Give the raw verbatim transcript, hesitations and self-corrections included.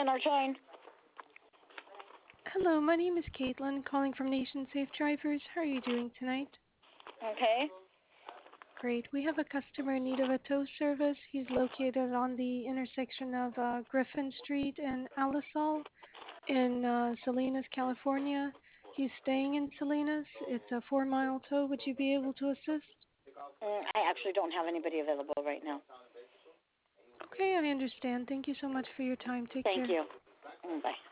Center Chain. Hello, my name is Caitlin, calling from Nation Safe Drivers. How are you doing tonight? Okay. Great. We have a customer in need of a tow service. He's located on the intersection of uh, Griffin Street and Alisal in uh, Salinas, California. He's staying in Salinas. It's a four-mile tow. Would you be able to assist? Mm, I actually don't have anybody available right now. Okay, I understand. Thank you so much for your time. Take Thank care. you. Mm, bye.